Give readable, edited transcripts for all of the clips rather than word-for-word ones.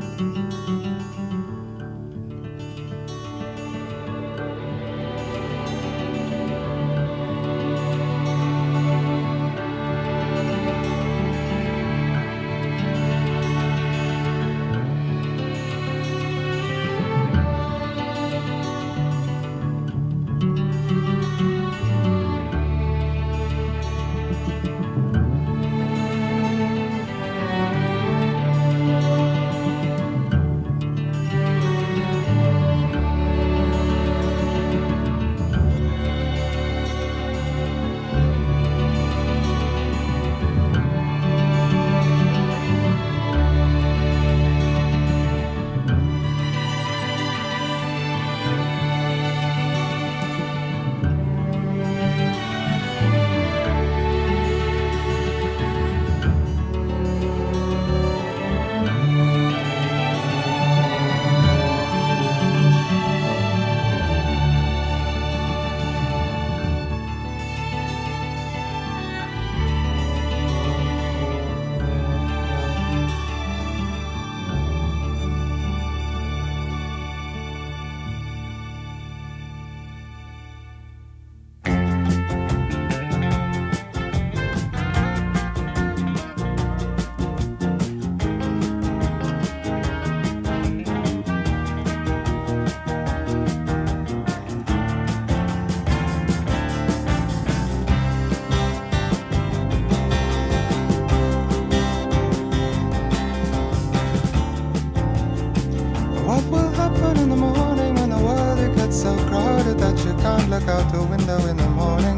Look out the window in the morning.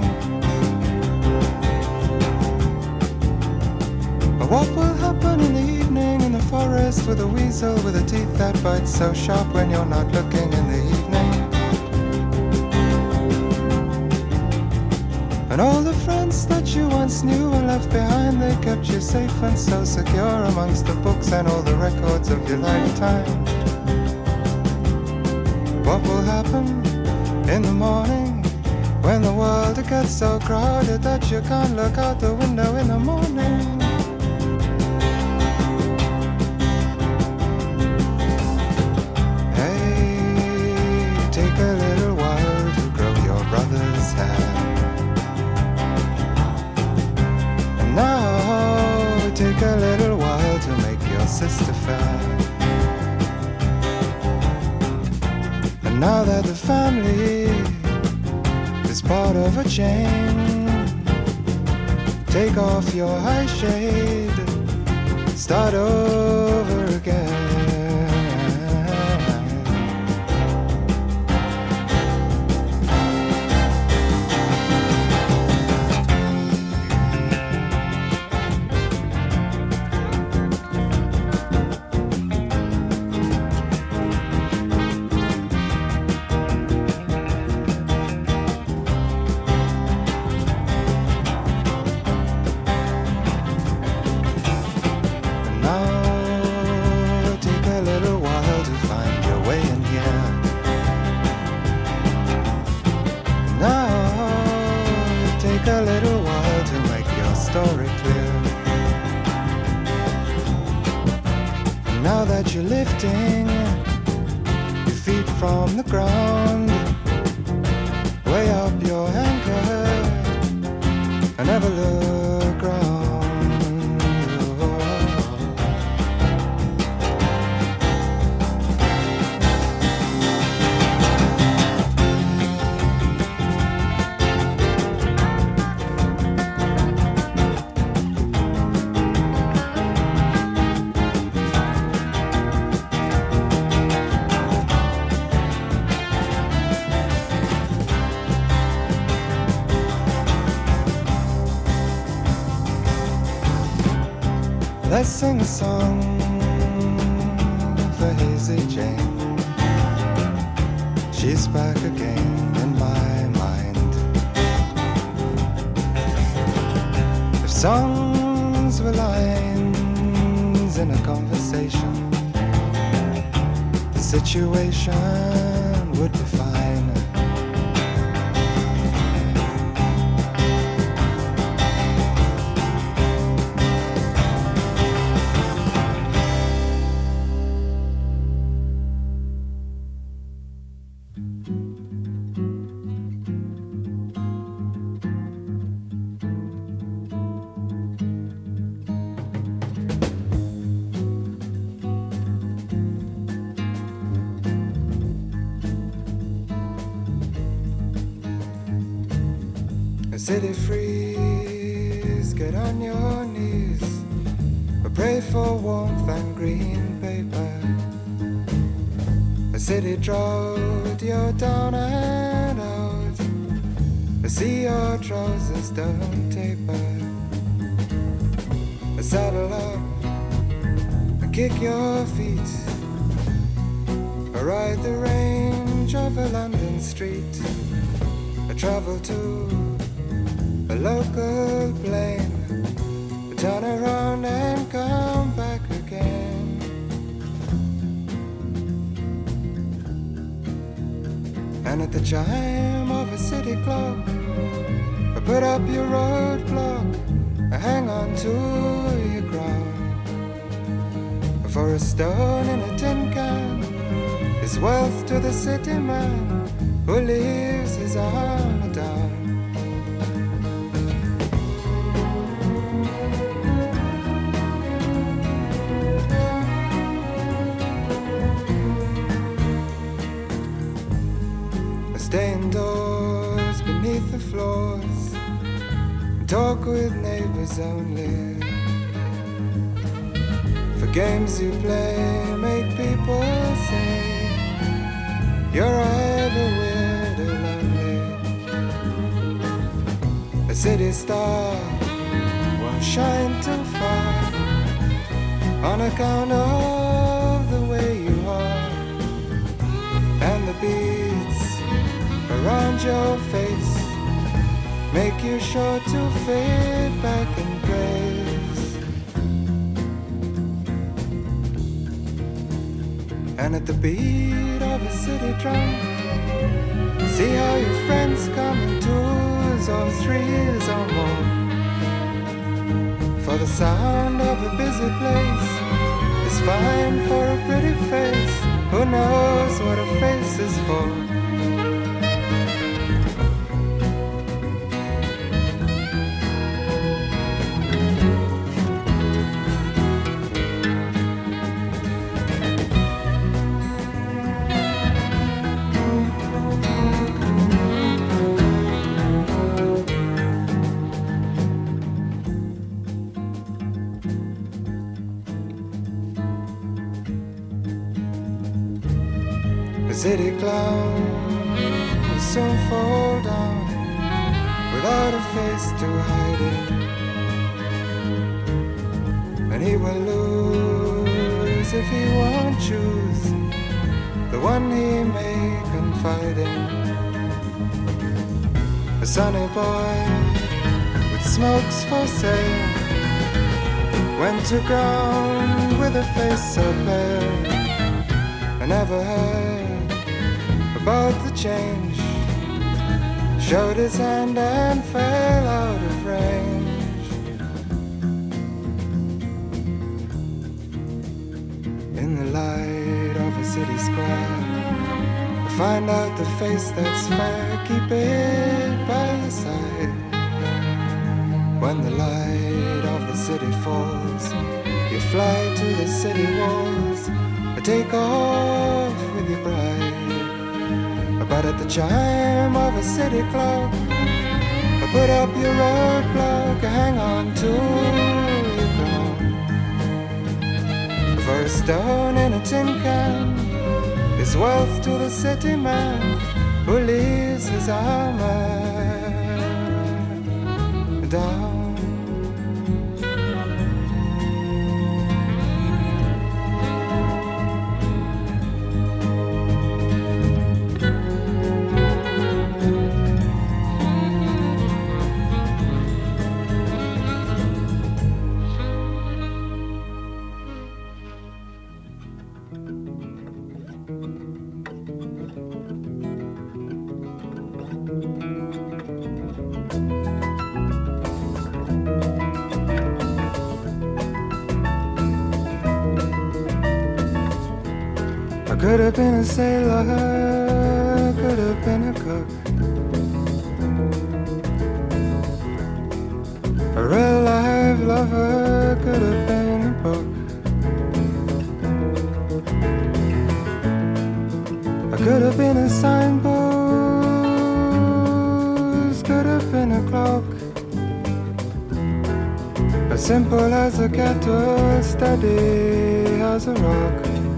But what will happen in the evening in the forest with a weasel with a teeth that bite so sharp when you're not looking in the evening? And all the friends that you once knew and left behind, they kept you safe and so secure amongst the books and all the records of your lifetime. What will happen in the morning when the world gets so crowded that you can't look out the window in the morning? Hey, take a little while to grow your brother's hair. And now take a little while to make your sister fair. And now that the family is part of a chain, take off your high shade, start over again. Now that you're lifting your feet from the ground, way up your anchor and never look round. Let's sing a song for Hazy Jane. She's back again in my mind. If songs were lines in a conversation, the situation would be fine. A city freeze, get on your knees, pray for warmth and green paper. A city drought, you're down and out. I see your trousers don't taper. I saddle up and kick your feet. I ride the range of a London street. I travel to a local plane. I turn around and come back again. And at the chime of a city clock, I put up your roadblock. I hang on to your ground. For a stone in a tin can is wealth to the city man who leaves his armor down. I stay indoors beneath the floors and talk with neighbors only. For games you play make people say you're either weird or lonely. A city star won't shine too far on account of the way you are. And the beads around your face make you sure to fade back in grace. And at the beat of a city drum, see how your friends come in twos or threes or more. For the sound of a busy place is fine for a pretty face. Who knows what a face is for? The city clown will soon fall down without a face to hide it, and he will lose if he won't choose the one he may confide in. A sunny boy with smokes for sale went to ground with a face so pale. I never heard about the change, showed his hand and fell out of range. In the light of a city square, I find out the face that's fair, keep it by your side. When the light of the city falls, you fly to the city walls, take off with your bride. But at the chime of a city clock, I put up your roadblock, hang on to your ground. For a stone in a tin can is wealth to the city man who leaves his armor down. Could have been a sailor, could have been a cook, a real live lover, could have been a book. I could have been a signpost, could have been a clock. cloak, as simple as a kettle, steady as a rock.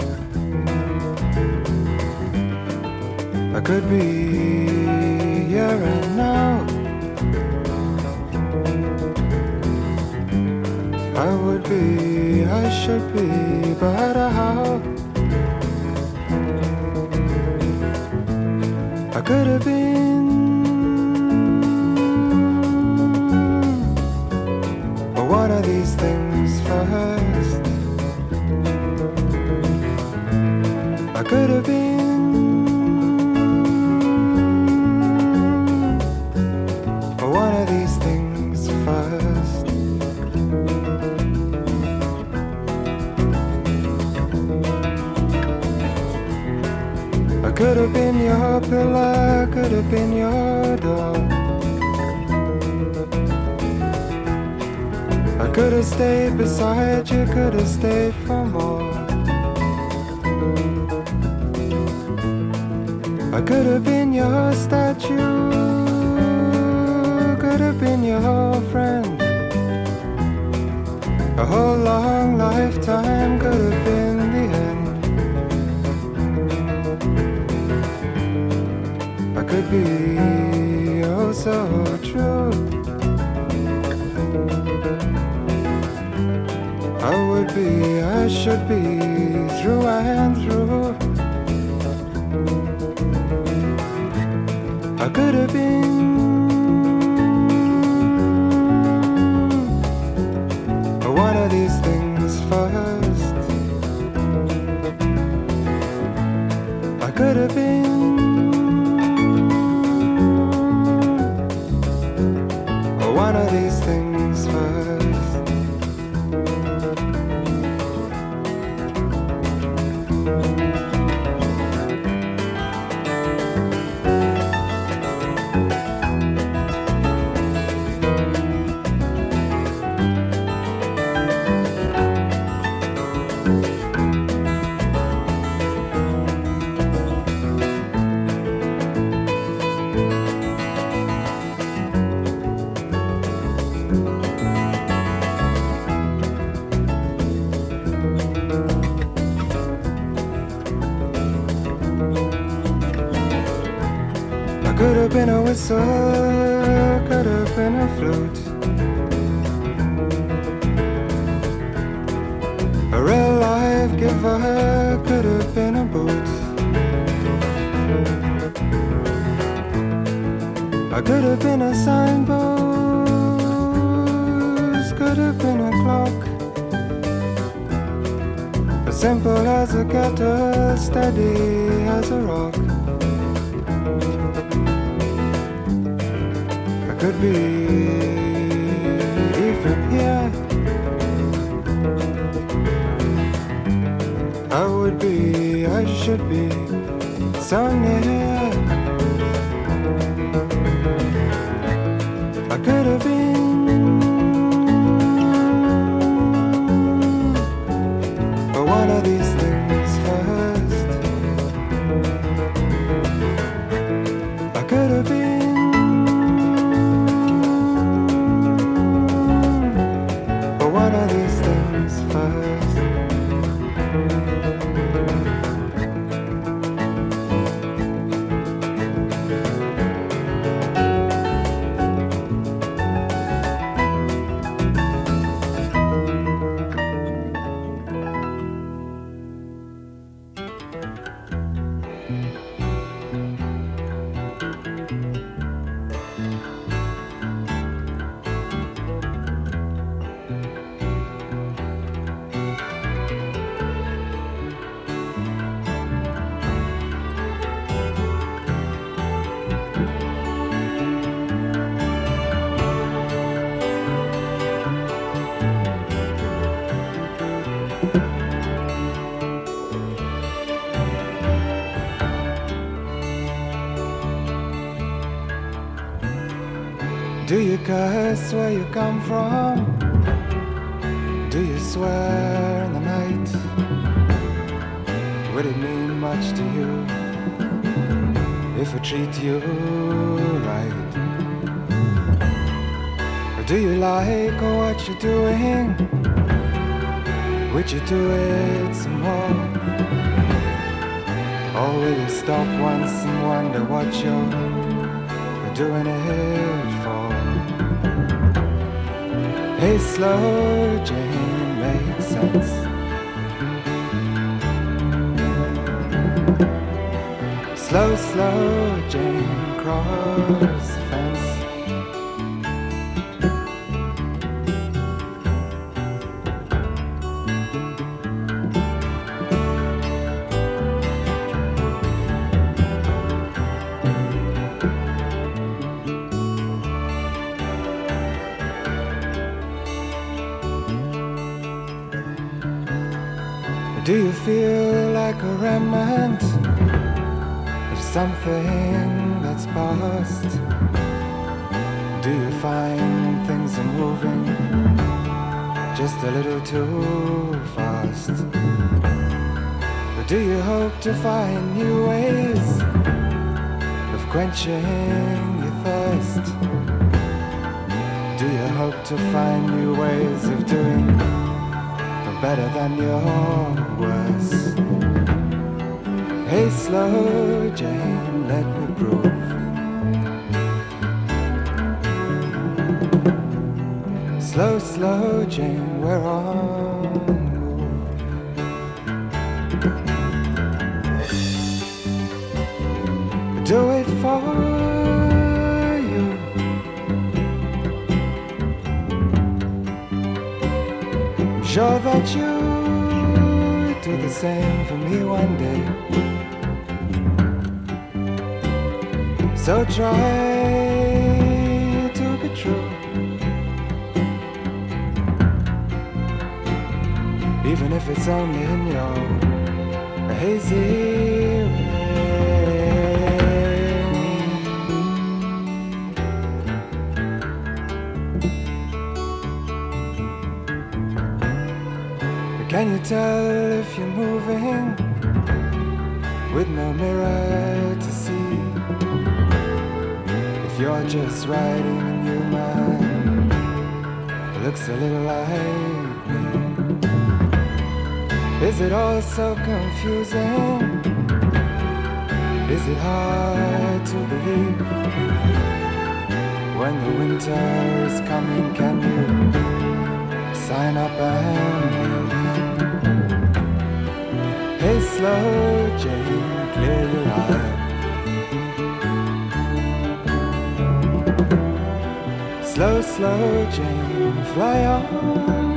I could be here and now. I would be, I should be, but how? I could have been, but one of these things first. I could have been, but one of these things first. I could have been your pillar, could have been your door. I could have stayed beside you, could have stayed for more. I could have been your statue, could have been your friend. A whole long lifetime could have been the end. I could be oh so true. I would be, I should be, through and through. I could have been, one of these things first. I could have been, one of these things first. Could have been a whistle, could have been a flute, a real life giver, could have been a boot. I could have been a signpost, could have been a clock, as simple as a kettle, steady as a rock. Could be even here. I would be, I should be so near. I could have been, but one of these things first. I could have been, one of these things first. Do you curse where you come from? Do you swear in the night? Would it mean much to you if I treat you right? Do you like what you're doing? Would you do it some more? Or will you stop once and wonder what you're doing it for? Hey, slow Jane, makes sense. Slow, slow Jane, cross the fence. Do you feel like a remnant of something that's past? Do you find things are moving just a little too fast? Or do you hope to find new ways of quenching your thirst? Do you hope to find new ways of doing better than your worst? Hey, slow Jane, let me prove. Slow, slow Jane, we're on the move. Do it for you. Sure that you do the same for me one day. So try to be true, even if it's only in your hazy way. Can you tell if you're moving with no mirror to see? If you're just riding a new man who looks a little like me? Is it all so confusing? Is it hard to believe? When the winter is coming, can you sign up and leave? Hey, slow Jane, clear your eye. Slow, slow Jane, fly on.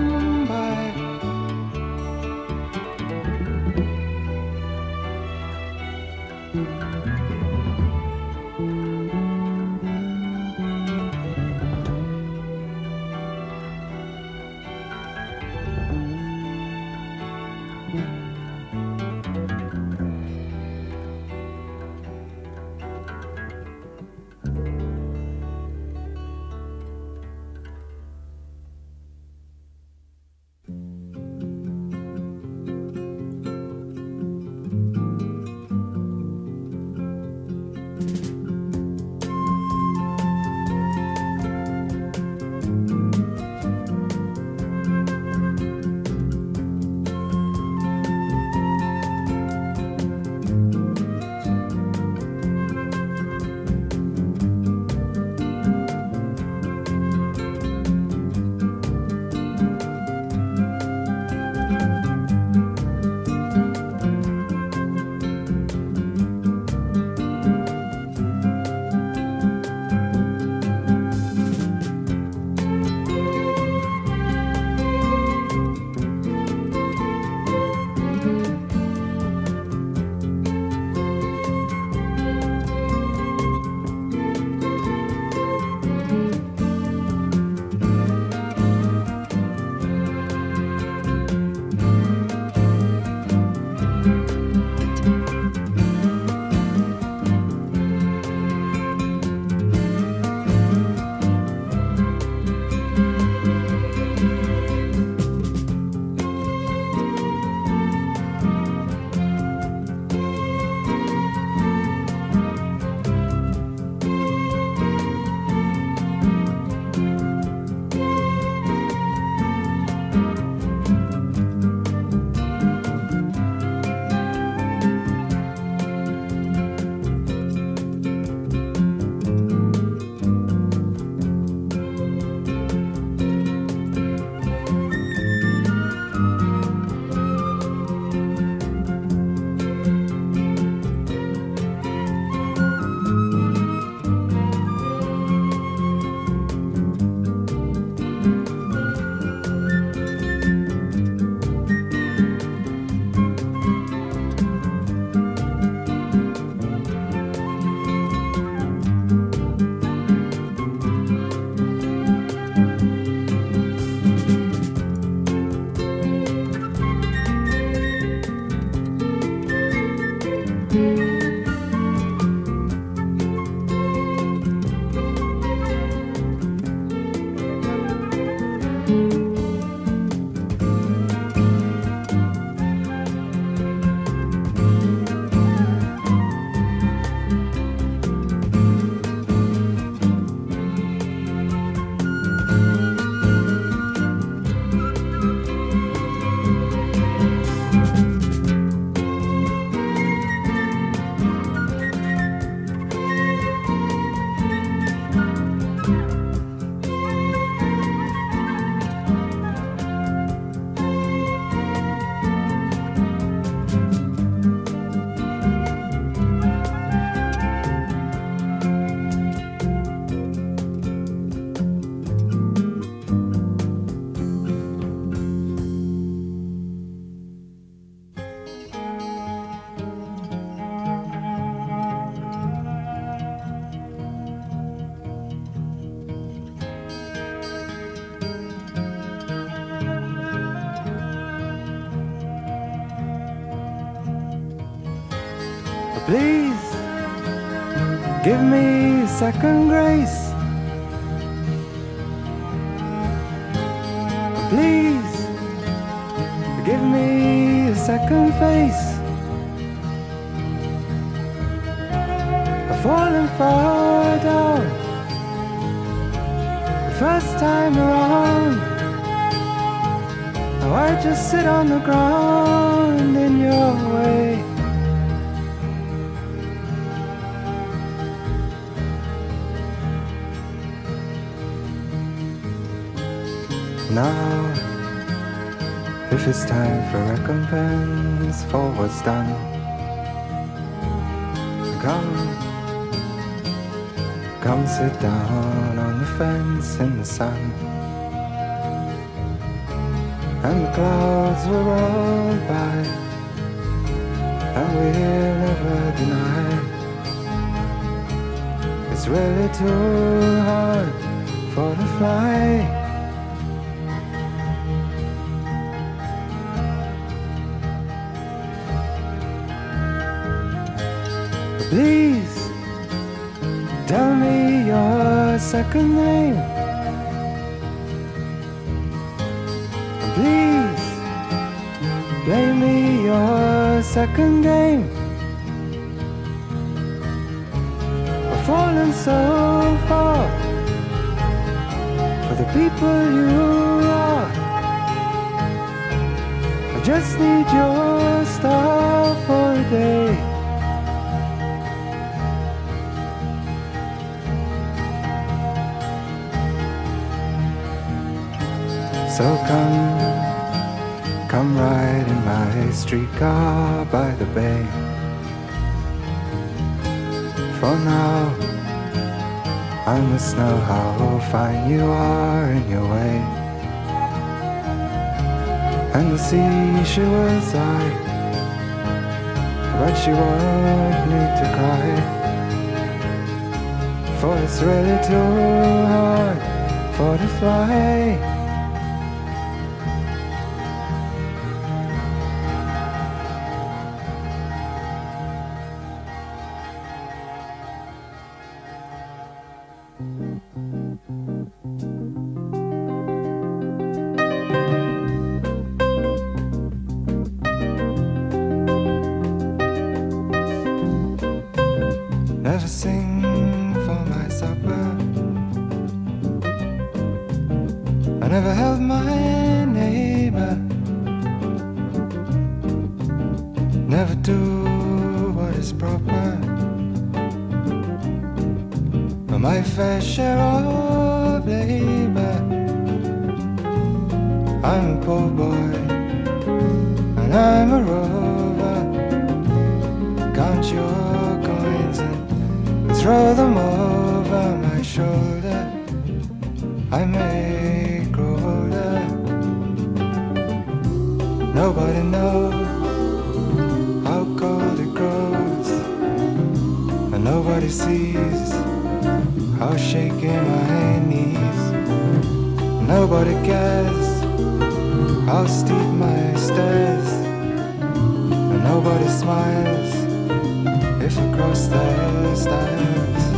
Please give me second grace. Please give me a second face. I've fallen far down the first time around. Now I just sit on the ground in your way. Now, if it's time for recompense for what's done, come sit down on the fence in the sun. And the clouds will roll by, and we'll never deny it's really too hard for the fly. Please tell me your second name. Please play me your second game. I've fallen so far for the people you are. I just need your star for a day. So come ride in my streetcar by the bay. For now, I must know how fine you are in your way. And the sea, she will sigh, but she won't need to cry, for it's really too hard for the fly. Never sing for my supper. I never held my neighbor. Never do what is proper. But my fair share of labor. I'm a poor boy and I'm a rover. Count your coins and throw them over my shoulder. I may grow older. Nobody knows how cold it grows, and nobody sees how shaky my knees. Nobody cares how steep my stairs, and nobody smiles if you cross their stairs.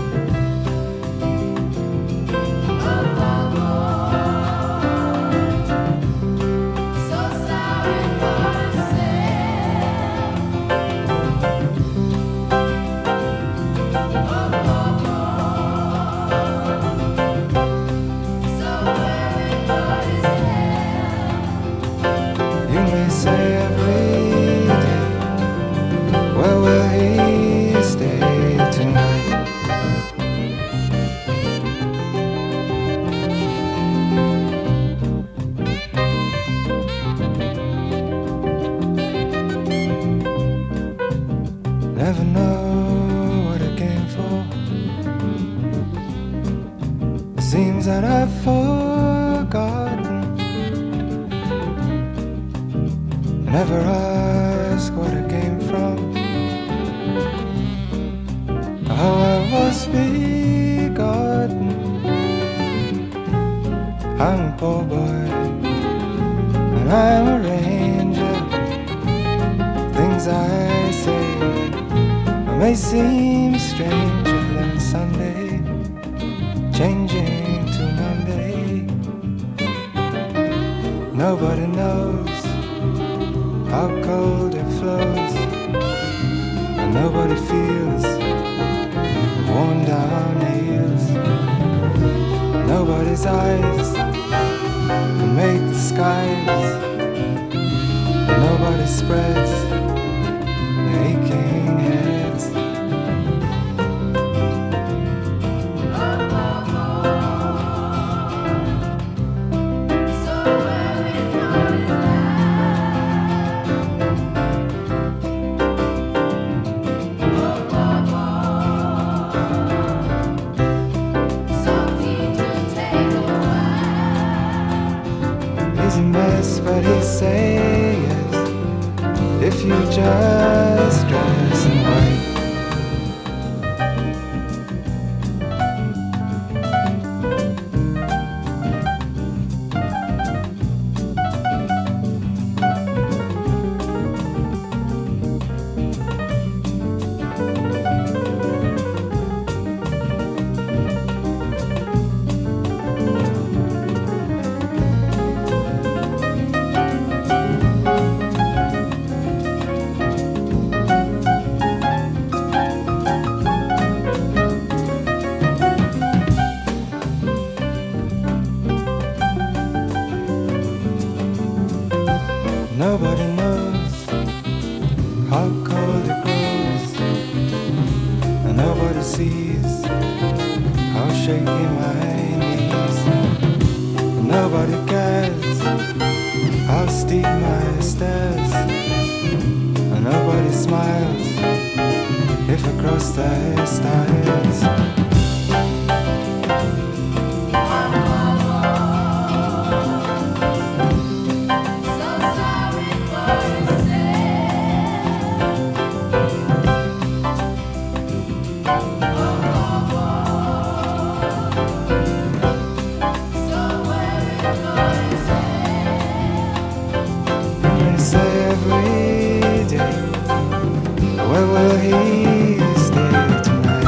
Never know what I came for. It seems that I've forgotten. I never ask what I came from, how I was begotten. I'm a poor boy and I'm a ranger. Things I say may seem stranger than Sunday, changing to Monday. Nobody knows how cold it flows, and nobody feels worn down heels. Nobody's eyes can make the skies, and nobody spreads aching heads. He's a mess, but he says if you just dress in white. Nobody knows how cold it grows, and nobody sees how shaky my knees. And nobody cares how steep my stairs, and nobody smiles if I cross their stairs. Every day, where will he stay tonight?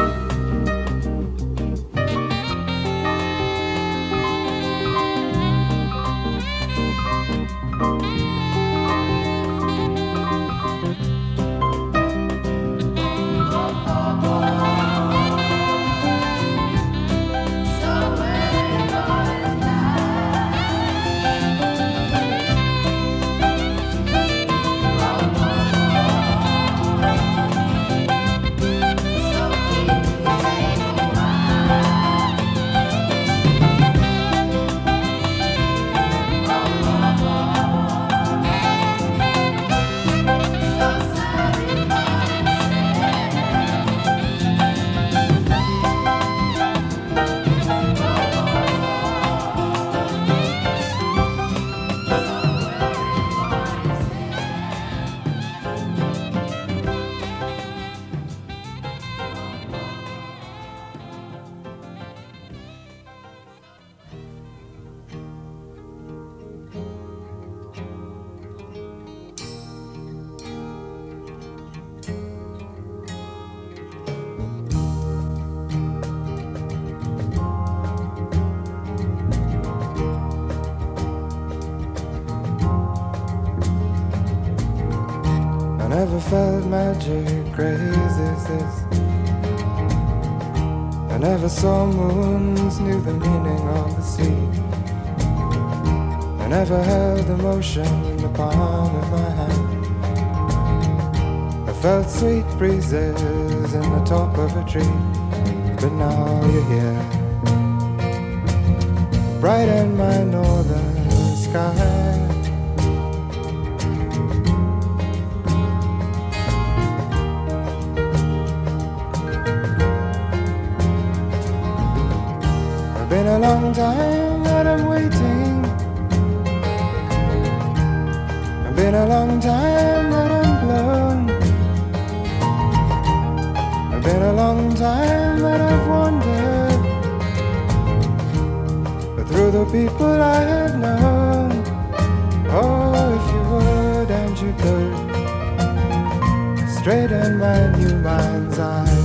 I never felt magic crazy as this. I never saw moons, knew the meaning of the sea. I never held emotion in the palm of my hand. I felt sweet breezes in the top of a tree. But now you're here, brighten my northern sky. Been a long time that I'm waiting. It's been a long time that I'm blown. It's been a long time that I've wandered, but through the people I have known. Oh, if you would and you could straight in my new mind's eye.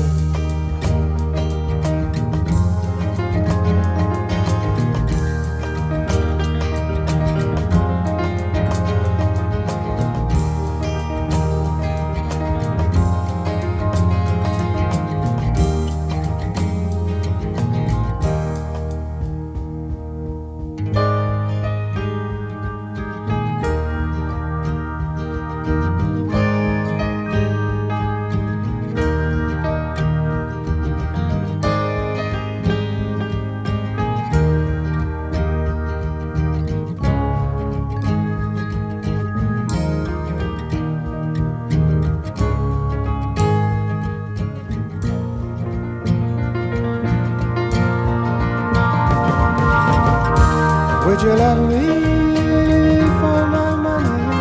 Would you love me for my money?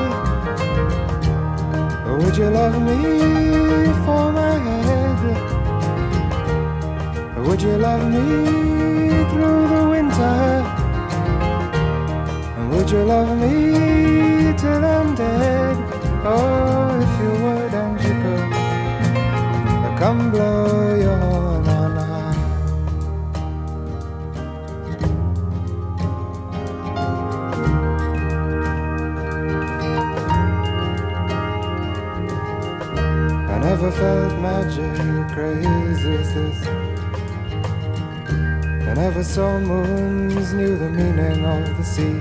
Or would you love me for my head? Or would you love me through the winter? And would you love me till I'm dead? Oh, if you would and you could, come blow your horn on high. I never felt magic crazy as this. I never saw moons, knew the meaning of the sea.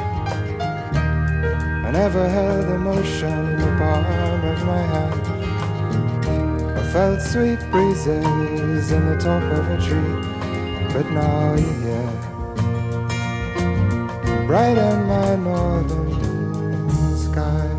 I never held emotion in the palm of my hand. I felt sweet breezes in the top of a tree. But now you're here, bright in my northern sky.